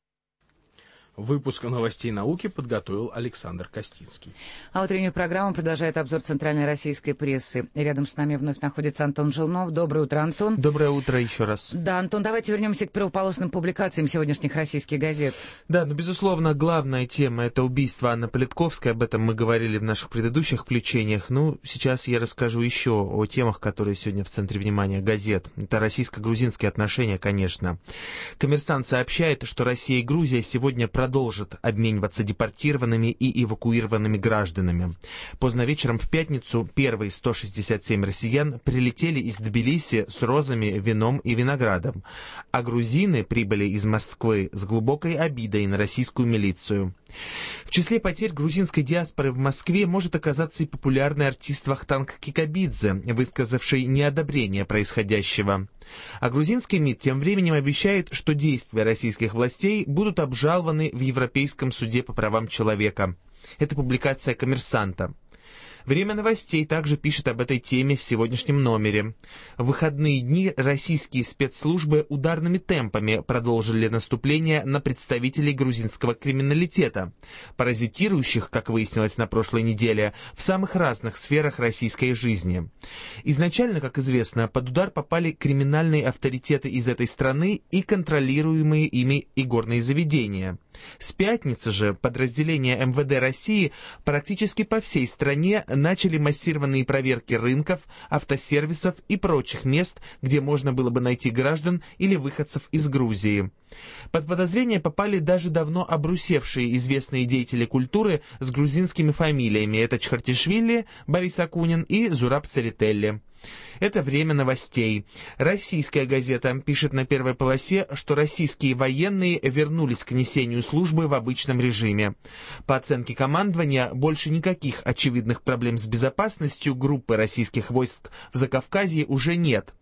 Выпуск новостей науки подготовил Александр Костинский. А утреннюю программу продолжает обзор центральной российской прессы. Рядом с нами вновь находится Антон Желнов. Доброе утро, Антон. Доброе утро еще раз. Да, Антон, давайте вернемся к первополосным публикациям сегодняшних российских газет. Да, безусловно, главная тема — это убийство Анны Политковской. Об этом мы говорили в наших предыдущих включениях. Сейчас я расскажу еще о темах, которые сегодня в центре внимания газет. Это российско-грузинские отношения, конечно. «Коммерсант» сообщает, что Россия и Грузия сегодня продолжит обмениваться депортированными и эвакуированными гражданами. Поздно вечером в пятницу первые 167 россиян прилетели из Тбилиси с розами, вином и виноградом, а грузины прибыли из Москвы с глубокой обидой на российскую милицию. В числе потерь грузинской диаспоры в Москве может оказаться и популярный артист Вахтанг Кикабидзе, высказавший неодобрение происходящего. А грузинский МИД тем временем обещает, что действия российских властей будут обжалованы в Европейском суде по правам человека. Это публикация «Коммерсанта». «Время новостей» также пишет об этой теме в сегодняшнем номере. В выходные дни российские спецслужбы ударными темпами продолжили наступление на представителей грузинского криминалитета, паразитирующих, как выяснилось на прошлой неделе, в самых разных сферах российской жизни. Изначально, как известно, под удар попали криминальные авторитеты из этой страны и контролируемые ими игорные заведения. С пятницы же подразделения МВД России практически по всей стране начали массированные проверки рынков, автосервисов и прочих мест, где можно было бы найти граждан или выходцев из Грузии. Под подозрение попали даже давно обрусевшие известные деятели культуры с грузинскими фамилиями. Это Чхартишвили, Борис Акунин и Зураб Церетели. Это «Время новостей». Российская газета пишет на первой полосе, что российские военные вернулись к несению службы в обычном режиме. По оценке командования, больше никаких очевидных проблем с безопасностью группы российских войск в Закавказье уже нет.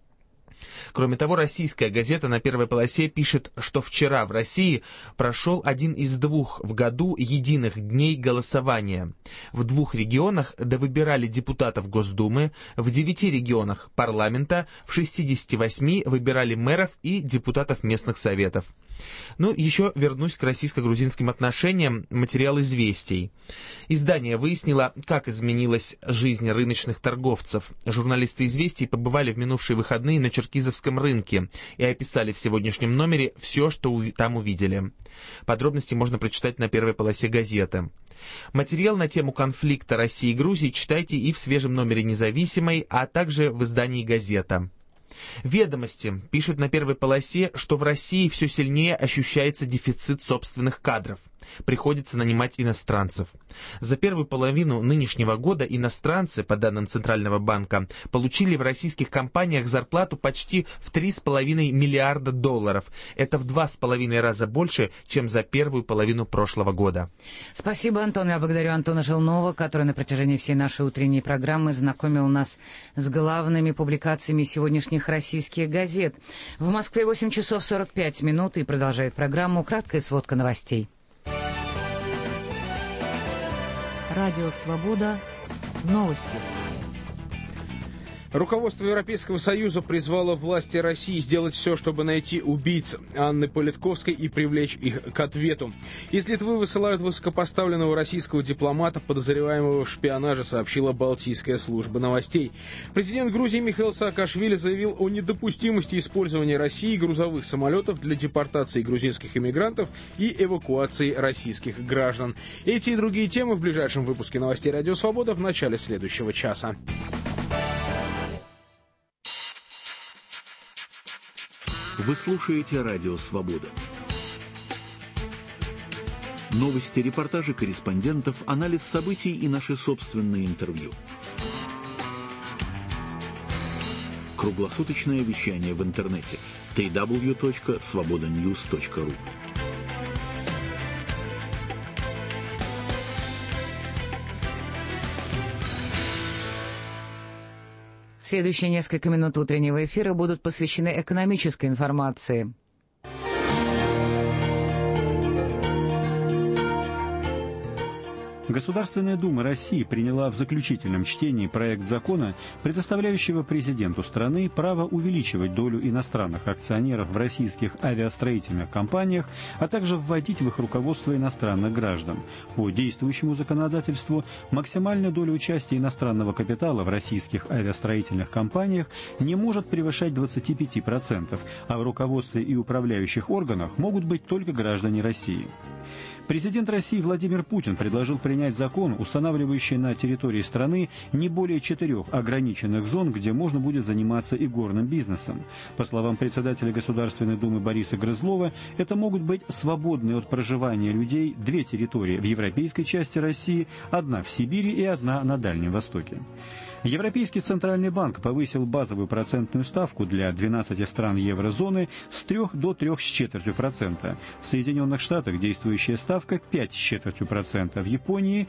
Кроме того, российская газета на первой полосе пишет, что вчера в России прошел один из 2 в году единых дней голосования. В 2 регионах довыбирали депутатов Госдумы, в 9 регионах парламента, в 68 выбирали мэров и депутатов местных советов. Еще вернусь к российско-грузинским отношениям. Материал «Известий». Издание выяснило, как изменилась жизнь рыночных торговцев. Журналисты «Известий» побывали в минувшие выходные на Черкизовском рынке и описали в сегодняшнем номере все, что там увидели. Подробности можно прочитать на первой полосе газеты. Материал на тему конфликта России и Грузии читайте и в свежем номере «Независимой», а также в издании «Газета». «Ведомости» пишут на первой полосе, что в России все сильнее ощущается дефицит собственных кадров. Приходится нанимать иностранцев. За первую половину нынешнего года иностранцы, по данным Центрального банка, получили в российских компаниях зарплату почти в $3,5 миллиарда. Это в 2,5 раза больше, чем за первую половину прошлого года. Спасибо, Антон. Я благодарю Антона Желнова, который на протяжении всей нашей утренней программы знакомил нас с главными публикациями сегодняшних российских газет. В Москве 8 часов 45 минут и продолжает программу «Краткая сводка новостей». Радио «Свобода». Новости. Руководство Европейского Союза призвало власти России сделать все, чтобы найти убийц Анны Политковской и привлечь их к ответу. Из Литвы высылают высокопоставленного российского дипломата, подозреваемого в шпионаже, сообщила Балтийская служба новостей. Президент Грузии Михаил Саакашвили заявил о недопустимости использования России грузовых самолетов для депортации грузинских иммигрантов и эвакуации российских граждан. Эти и другие темы в ближайшем выпуске новостей «Радио Свобода» в начале следующего часа. Вы слушаете «Радио Свобода». Новости, репортажи корреспондентов, анализ событий и наши собственные интервью. Круглосуточное вещание в интернете www.svobodanews.ru. Следующие несколько минут утреннего эфира будут посвящены экономической информации. Государственная Дума России приняла в заключительном чтении проект закона, предоставляющего президенту страны право увеличивать долю иностранных акционеров в российских авиастроительных компаниях, а также вводить в их руководство иностранных граждан. По действующему законодательству максимальная доля участия иностранного капитала в российских авиастроительных компаниях не может превышать 25%, а в руководстве и управляющих органах могут быть только граждане России. Президент России Владимир Путин предложил принять закон, устанавливающий на территории страны не более 4 ограниченных зон, где можно будет заниматься игорным бизнесом. По словам председателя Государственной Думы Бориса Грызлова, это могут быть свободные от проживания людей 2 территории в европейской части России, 1 в Сибири и 1 на Дальнем Востоке. Европейский Центральный банк повысил базовую процентную ставку для 12 стран еврозоны с 3 до 3,25%. В Соединенных Штатах действующая ставка 5,25%, в Японии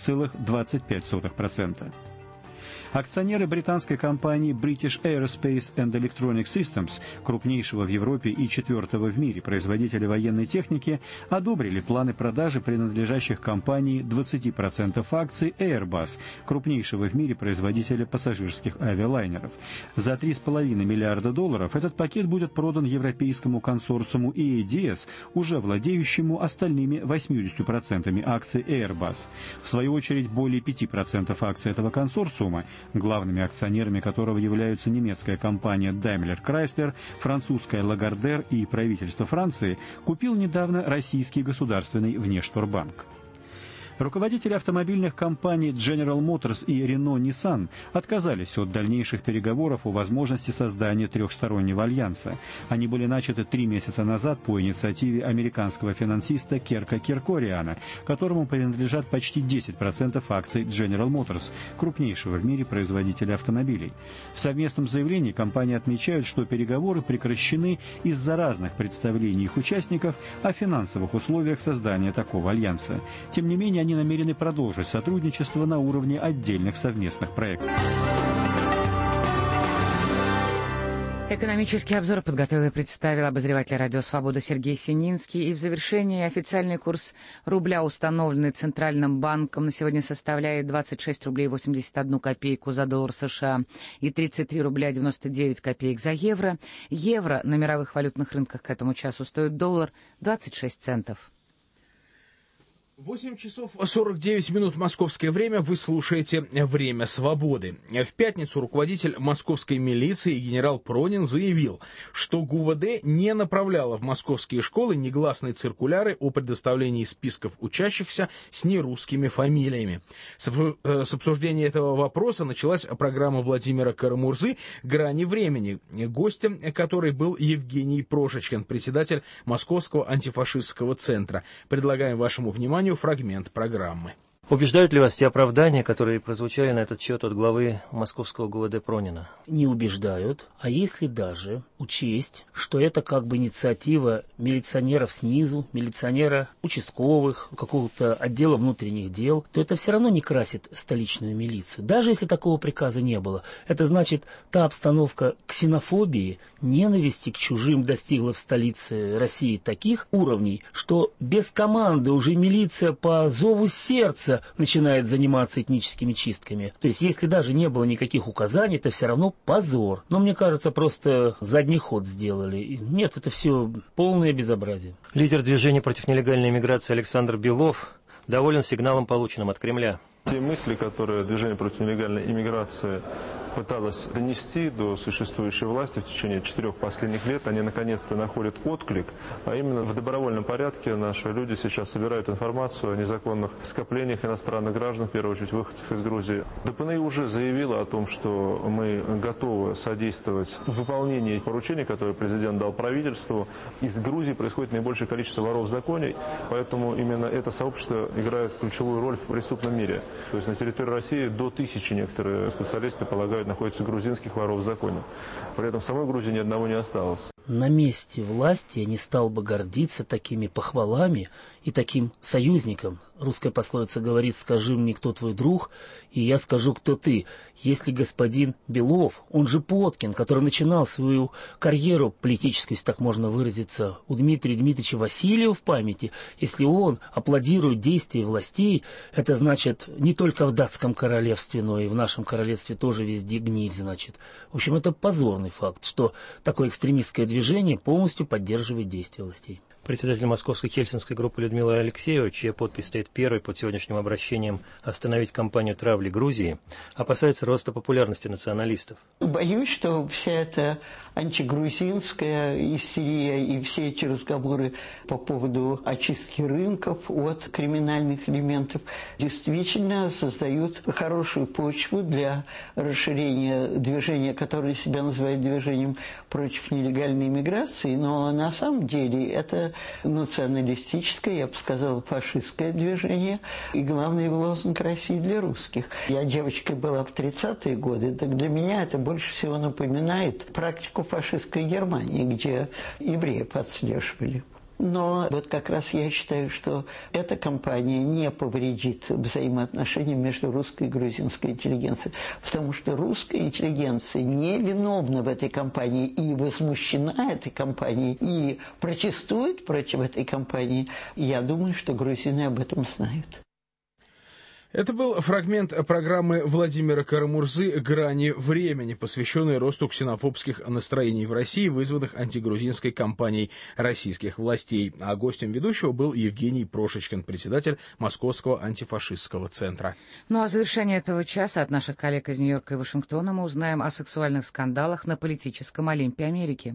0,25%. Акционеры британской компании British Aerospace and Electronic Systems, крупнейшего в Европе и 4-го в мире производителя военной техники, одобрили планы продажи принадлежащих компании 20% акций Airbus, крупнейшего в мире производителя пассажирских авиалайнеров. За $3,5 миллиарда этот пакет будет продан европейскому консорциуму EADS, уже владеющему остальными 80% акций Airbus. В свою очередь, более 5% акций этого консорциума, главными акционерами которого являются немецкая компания Daimler Chrysler, французская Lagardère и правительство Франции, купил недавно российский государственный Внешторгбанк. Руководители автомобильных компаний General Motors и Renault Nissan отказались от дальнейших переговоров о возможности создания трехстороннего альянса. Они были начаты 3 месяца назад по инициативе американского финансиста Керка Керкориана, которому принадлежат почти 10% акций General Motors, крупнейшего в мире производителя автомобилей. В совместном заявлении компании отмечают, что переговоры прекращены из-за разных представлений их участников о финансовых условиях создания такого альянса. Тем не менее, они намерены продолжить сотрудничество на уровне отдельных совместных проектов. Экономический обзор подготовил и представил обозреватель «Радио Свобода» Сергей Сининский. И в завершении официальный курс рубля, установленный Центральным банком, на сегодня составляет 26 рублей 81 копейку за доллар США и 33 рубля 99 копеек за евро. Евро на мировых валютных рынках к этому часу стоит доллар 26 центов. 8 часов 49 минут московское время. Вы слушаете «Время свободы». В пятницу руководитель московской милиции генерал Пронин заявил, что ГУВД не направляла в московские школы негласные циркуляры о предоставлении списков учащихся с нерусскими фамилиями. С обсуждения этого вопроса началась программа Владимира Карамурзы «Грани времени», гостем которой был Евгений Прошечкин, председатель Московского антифашистского центра. Предлагаем вашему вниманию фрагмент программы. Убеждают ли вас те оправдания, которые прозвучали на этот счет от главы московского ГУВД Пронина? Не убеждают. А если даже учесть, что это как бы инициатива милиционеров снизу, милиционера участковых, какого-то отдела внутренних дел, то это все равно не красит столичную милицию. Даже если такого приказа не было. Это значит, та обстановка ксенофобии, ненависти к чужим достигла в столице России таких уровней, что без команды уже милиция по зову сердца начинает заниматься этническими чистками. То есть, если даже не было никаких указаний, это все равно позор. Но мне кажется, просто задний ход сделали. Нет, это все полное безобразие. Лидер движения против нелегальной иммиграции Александр Белов доволен сигналом, полученным от Кремля. Те мысли, которые движение против нелегальной иммиграции пыталась донести до существующей власти в течение 4 последних лет, они наконец-то находят отклик, а именно в добровольном порядке наши люди сейчас собирают информацию о незаконных скоплениях иностранных граждан, в первую очередь выходцев из Грузии. ДПНИ уже заявила о том, что мы готовы содействовать в выполнении поручений, которые президент дал правительству. Из Грузии происходит наибольшее количество воров в законе, поэтому именно это сообщество играет ключевую роль в преступном мире. То есть на территории России до 1000, некоторые специалисты полагают, находится грузинских воров в законе. При этом в самой Грузии ни одного не осталось. На месте власти я не стал бы гордиться такими похвалами и таким союзником. Русская пословица говорит: «Скажи мне, кто твой друг, и я скажу, кто ты». Если господин Белов, он же Поткин, который начинал свою карьеру политическую, если так можно выразиться, у Дмитрия Дмитриевича Васильева в памяти, если он аплодирует действия властей, это значит не только в датском королевстве, но и в нашем королевстве тоже везде гниль, значит. В общем, это позорный факт, что такое экстремистское движение полностью поддерживает действия властей. Председатель Московской Хельсинской группы Людмила Алексеева, чья подпись стоит первой под сегодняшним обращением остановить кампанию травли Грузии, опасается роста популярности националистов. Боюсь, что вся эта антигрузинская истерия и все эти разговоры по поводу очистки рынков от криминальных элементов действительно создают хорошую почву для расширения движения, которое себя называет движением против нелегальной иммиграции, но на самом деле это националистическое, я бы сказала, фашистское движение, и главный лозунг России для русских. Я девочкой была в 30-е годы, так для меня это больше всего напоминает практику фашистской Германии, где евреи подслеживали. Но вот как раз я считаю, что эта кампания не повредит взаимоотношениям между русской и грузинской интеллигенцией, потому что русская интеллигенция не виновна в этой кампании и возмущена этой кампанией, и протестует против этой кампании. Я думаю, что грузины об этом знают. Это был фрагмент программы Владимира Карамурзы «Грани времени», посвященной росту ксенофобских настроений в России, вызванных антигрузинской кампанией российских властей. А гостем ведущего был Евгений Прошечкин, председатель Московского антифашистского центра. Ну а в завершение этого часа от наших коллег из Нью-Йорка и Вашингтона мы узнаем о сексуальных скандалах на политическом Олимпе Америки.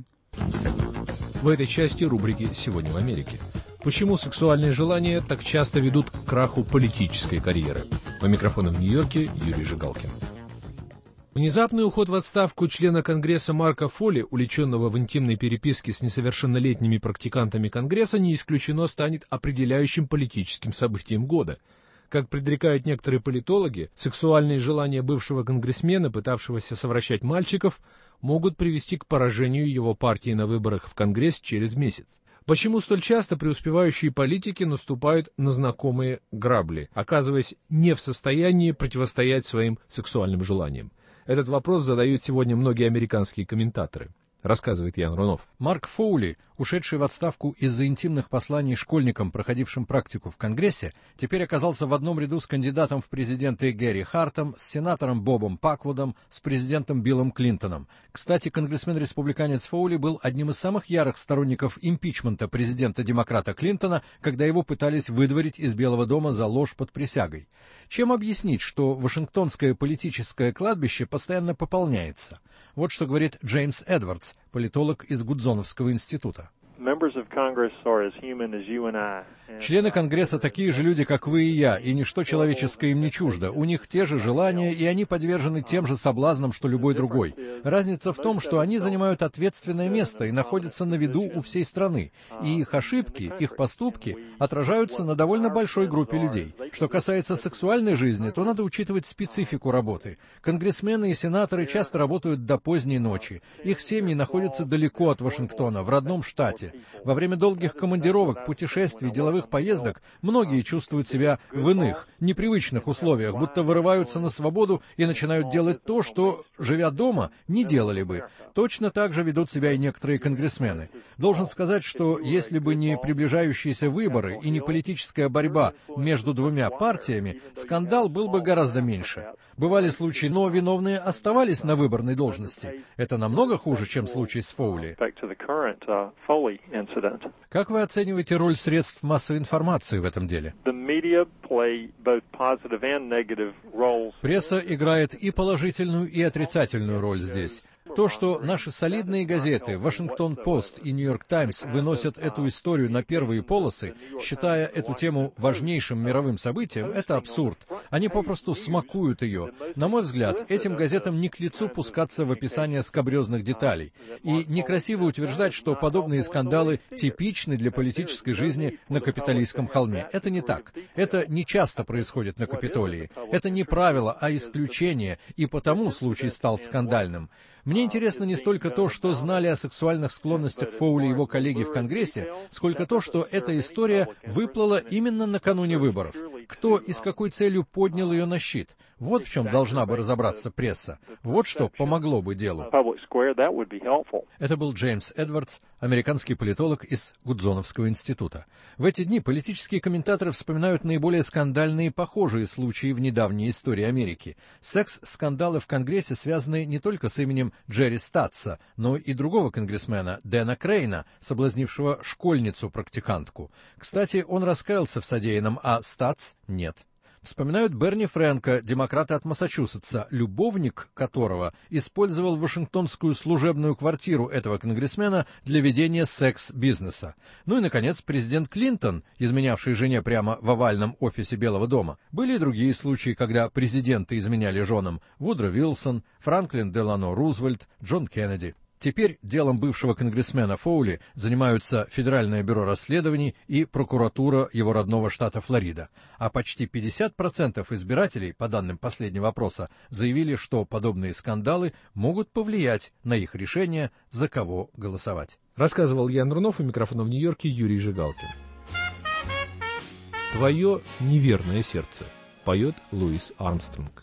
В этой части рубрики «Сегодня в Америке». Почему сексуальные желания так часто ведут к краху политической карьеры? По микрофону в Нью-Йорке Юрий Жигалкин. Внезапный уход в отставку члена Конгресса Марка Фолли, увлеченного в интимной переписке с несовершеннолетними практикантами Конгресса, не исключено станет определяющим политическим событием года. Как предрекают некоторые политологи, сексуальные желания бывшего конгрессмена, пытавшегося совращать мальчиков, могут привести к поражению его партии на выборах в Конгресс через месяц. Почему столь часто преуспевающие политики наступают на знакомые грабли, оказываясь не в состоянии противостоять своим сексуальным желаниям? Этот вопрос задают сегодня многие американские комментаторы. Рассказывает Ян Рунов. Марк Фоули, ушедший в отставку из-за интимных посланий школьникам, проходившим практику в Конгрессе, теперь оказался в одном ряду с кандидатом в президенты Гэри Хартом, с сенатором Бобом Паквудом, с президентом Биллом Клинтоном. Кстати, конгрессмен-республиканец Фоули был одним из самых ярых сторонников импичмента президента-демократа Клинтона, когда его пытались выдворить из Белого дома за ложь под присягой. Чем объяснить, что вашингтонское политическое кладбище постоянно пополняется? Вот что говорит Джеймс Эдвардс, политолог из Гудзоновского института. Члены Конгресса такие же люди, как вы и я, и ничто человеческое им не чуждо. У них те же желания, и они подвержены тем же соблазнам, что любой другой. Разница в том, что они занимают ответственное место и находятся на виду у всей страны. И их ошибки, их поступки отражаются на довольно большой группе людей. Что касается сексуальной жизни, то надо учитывать специфику работы. Конгрессмены и сенаторы часто работают до поздней ночи. Их семьи находятся далеко от Вашингтона, в родном штате. Во время долгих командировок, путешествий, деловых поездок многие чувствуют себя в иных, непривычных условиях, будто вырываются на свободу и начинают делать то, что, живя дома, не делали бы. Точно так же ведут себя и некоторые конгрессмены. Должен сказать, что если бы не приближающиеся выборы и не политическая борьба между двумя партиями, скандал был бы гораздо меньше. Бывали случаи, но виновные оставались на выборной должности. Это намного хуже, чем случай с Фоули. Как вы оцениваете роль средств массовой информации в этом деле? Пресса играет и положительную, и отрицательную роль здесь. То, что наши солидные газеты «Вашингтон-Пост» и «Нью-Йорк Таймс» выносят эту историю на первые полосы, считая эту тему важнейшим мировым событием, это абсурд. Они попросту смакуют ее. На мой взгляд, этим газетам не к лицу пускаться в описание скабрезных деталей. И некрасиво утверждать, что подобные скандалы типичны для политической жизни на капитолийском холме. Это не так. Это не часто происходит на Капитолии. Это не правило, а исключение, и потому случай стал скандальным. Мне интересно не столько то, что знали о сексуальных склонностях Фоули и его коллеги в Конгрессе, сколько то, что эта история выплыла именно накануне выборов. Кто и с какой целью поднял ее на щит? Вот в чем должна бы разобраться пресса. Вот что помогло бы делу. Это был Джеймс Эдвардс, американский политолог из Гудзоновского института. В эти дни политические комментаторы вспоминают наиболее скандальные и похожие случаи в недавней истории Америки. Секс-скандалы в Конгрессе связаны не только с именем Джерри Статса, но и другого конгрессмена Дэна Крейна, соблазнившего школьницу-практикантку. Кстати, он раскаялся в содеянном, а Статс нет. Вспоминают Берни Фрэнка, демократа от Массачусетса, любовник которого использовал вашингтонскую служебную квартиру этого конгрессмена для ведения секс-бизнеса. Ну и, наконец, президент Клинтон, изменявший жене прямо в овальном офисе Белого дома. Были и другие случаи, когда президенты изменяли женам: Вудро Вилсон, Франклин Делано Рузвельт, Джон Кеннеди. Теперь делом бывшего конгрессмена Фоули занимаются Федеральное бюро расследований и прокуратура его родного штата Флорида. А почти 50% избирателей, по данным последнего опроса, заявили, что подобные скандалы могут повлиять на их решение, за кого голосовать. Рассказывал Ян Рунов, у микрофона в Нью-Йорке Юрий Жигалкин. «Твое неверное сердце» поет Луис Армстронг.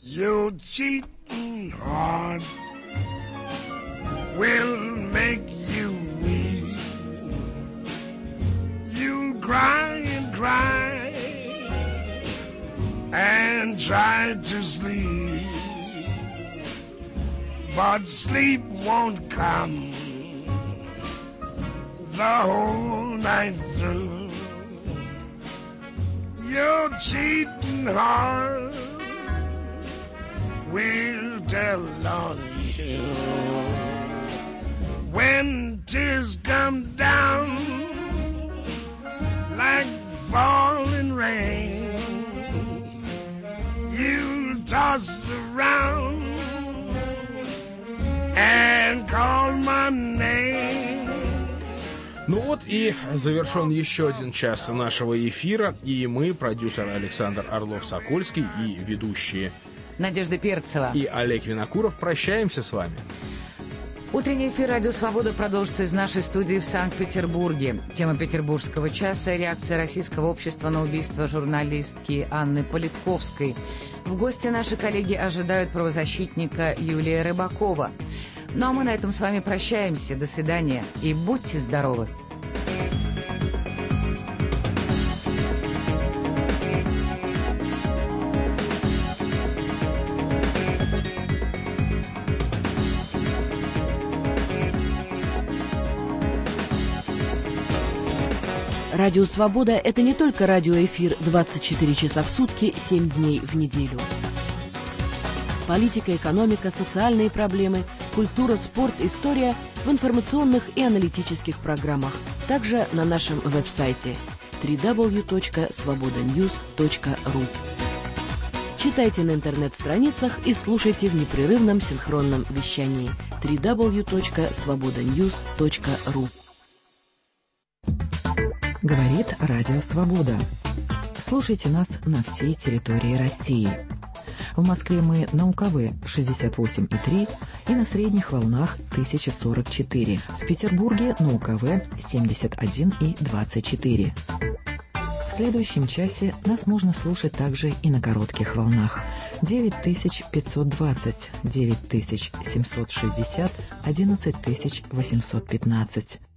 Will make you weep. You'll cry and cry and try to sleep, but sleep won't come the whole night through. Your cheating heart will tell on you. When tears come down like falling rain, you toss around and call my name. Ну вот и завершен еще один час нашего эфира, и мы, продюсер Александр Орлов-Сокольский и ведущие Надежда Перцева и Олег Винокуров, прощаемся с вами. Утренний эфир «Радио Свобода» продолжится из нашей студии в Санкт-Петербурге. Тема петербургского часа – реакция российского общества на убийство журналистки Анны Политковской. В гости наши коллеги ожидают правозащитника Юлия Рыбакова. Ну а мы на этом с вами прощаемся. До свидания и будьте здоровы! Радио «Свобода» — это не только радиоэфир 24 часа в сутки, 7 дней в неделю. Политика, экономика, социальные проблемы, культура, спорт, история в информационных и аналитических программах. Также на нашем веб-сайте www.svobodanews.ru. Читайте на интернет-страницах и слушайте в непрерывном синхронном вещании www.svobodanews.ru. Говорит Радио Свобода. Слушайте нас на всей территории России. В Москве мы на УКВ 68,3 и на средних волнах 1044. В Петербурге на УКВ 71,24. В следующем часе нас можно слушать также и на коротких волнах 9520, 9760, 11815.